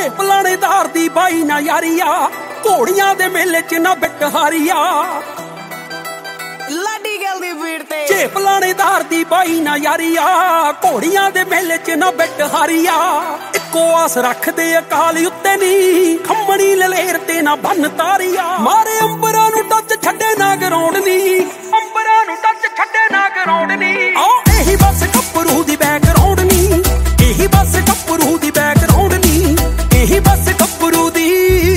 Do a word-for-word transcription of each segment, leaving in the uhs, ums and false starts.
ਝੇਪ ਲਾਣੇਦਾਰ ਦੀ ਬਾਈ ਨਾ ਯਾਰੀਆ, ਘੋੜੀਆਂ ਦੇ ਮੇਲੇ ਚ ਨਾ ਬਿੱਟ ਹਾਰੀਆ। ਲਾਡੀ ਗੱਲ ਦੀ ਭੀੜ ਤੇ ਝੇਪ ਲਾਣੇਦਾਰ ਦੀ ਬਾਈ ਨਾ ਯਾਰੀਆ, ਘੋੜੀਆਂ ਦੇ ਮੇਲੇ ਚ ਨਾ ਬਿੱਟ ਹਾਰੀਆ। ਇੱਕੋ ਆਸ ਰੱਖਦੇ ਅਕਾਲ ਉੱਤੇ ਨੀ, ਖੰਮਣੀ ਲਲੇਰ ਤੇ ਨਾ ਬੰਨ ਤਾਰੀਆ। ਮਾਰੇ ਅੰਬਰਾਂ ਨੂੰ ਟੱਚ ਛੱਡੇ ਨਾ ਗਰਾਉਂਡ ਨੀ, ਅੰਬਰਾਂ ਨੂੰ ਟੱਚ ਛੱਡੇ ਨਾ ਗਰਾਉਂਡ ਨੀ। ਆ ਇਹੀ ਬਸ ਗੱਭਰੂ ਦੀ ਬੈਕਗਰਾਉਂਡ ਨੀ, ਇਹੀ ਬਸ ਗੱਭਰੂ ਦੀ ਬੈਕਗਰਾਉਂਡ ਨੀ, ਇਹੀ ਬਸ ਗੱਭਰੂ ਦੀ।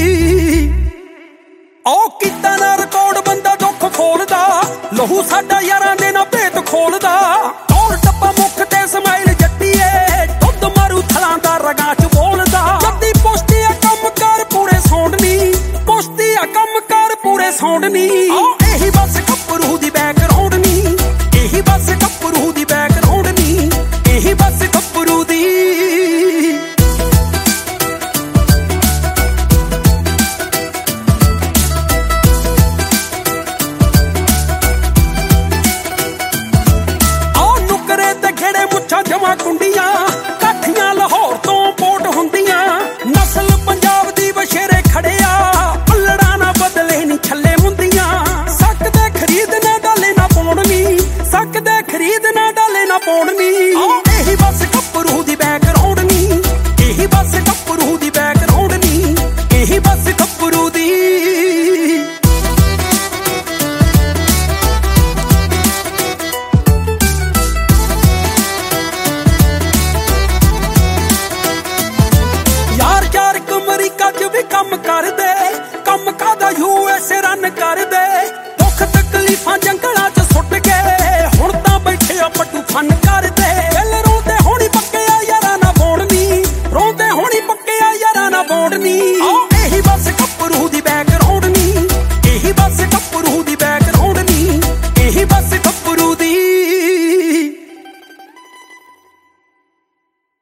ਉਹ ਕੀਤਾ ਨਾ ਰਿਕਾਰਡ ਬੰਦਾ ਦੁੱਖ ਖੋਲਦਾ, ਲਹੂ ਸਾਡਾ ਯਾਰਾਂ ਦੇ ਨਾ ਭੇਤ ਖੋਲਦਾ। ਔਰ ਟੱਪਾ ਮੁੱਖ ਤੇ ਸਮਾਈਲ ਜੱਟੀਏ, ਦੁੱਧ ਮਾਰੂ ਥਲਾਂ ਦਾ ਰਗਾਂ ਚ ਬੋਲਦਾ। ਜੱਦੀ ਪੁਸ਼ਤੀ ਆ ਕੰਮ ਕਰ ਪੂਰੇ ਸੌਂਡ ਨੀ, ਪੁਸ਼ਤੀ ਆ ਕੰਮ ਕਰ ਪੂਰੇ ਸੌਂਡ ਨੀ। ਇਹੀ ਬਸ ਗੱਭਰੂ ਦੀ ਬੈਕਗਰਾਉਂਡ ਨੀ, ਇਹੀ ਬਸ ਗੱਭਰੂ ਦੀ ਬੈਕਗਰਾਉਂਡ ਨੀ, ਇਹੀ ਬਸ ਗੱਭਰੂ ਦੀ। ਜਮਾ ਕੁੰਡੀਆਂ ਕਾਠੀਆਂ ਲਾਹੌਰ ਤੋਂ ਪੋਟ ਹੁੰਦੀਆਂ, ਨਸਲ ਪੰਜਾਬ ਦੀ ਵਸ਼ੇਰੇ ਖੜਿਆ, ਪੱਲੜਾ ਨਾ ਬਦਲੇ ਨੀ ਛੱਲੇ ਹੁੰਦੀਆਂ। ਸਕਦੇ ਖਰੀਦ ਨਾ ਡਾਲੇ ਨਾ ਪਾਉਣੀ, ਸਕਦੇ ਖਰੀਦ ਨਾ ਡਾਲੇ ਨਾ ਪਾਉਣੀ। ਇਹੀ ਬਸ ਗੱਭਰੂ ਦੀ ਬੈਕਗਰਾਉਂਡ ਨੀ, ਇਹੀ ਬਸ ਗੱਭਰੂ ਦੀ ਬੈਕਗਰਾਉਂਡ ਨੀ, ਇਹੀ ਬਸ ਗੱਭਰੂ ਦੀ। ਅਮਰੀਕਾ ਚ ਵੀ ਕੰਮ ਕਰਦੇ, ਕੰਮ ਕਾਦਾ ਯੂ ਐਸ ਏ ਰਨ ਕਰਦੇ। ਦੁੱਖ ਤਕਲੀਫਾਂ ਜੰਗਲਾਂ ਚ ਸੁੱਟ ਕੇ, ਹੁਣ ਤਾਂ ਬੈਠੇ ਆ ਪੱਟੂ ਫਨ ਕਰਦੇ। ਦਿਲ ਰੋਂਦੇ ਹੋਣੀ ਪੱਕਿਆ ਯਾਰਾਂ ਨਾ ਬੋੜਨੀ, ਰੋਂਦੇ ਹੋਣੀ ਪੱਕਿਆ ਯਾਰਾਂ ਨਾ ਬੋੜਨੀ। ਇਹੀ ਬਸ ਗੱਭਰੂ ਦੀ ਬੈਕਗਰਾਉਂਡ ਨੀ, ਇਹੀ ਬਸ ਗੱਭਰੂ ਦੀ ਬੈਕਗਰਾਉਂਡ ਨੀ, ਇਹੀ ਬਸ ਗੱਭਰੂ ਦੀ।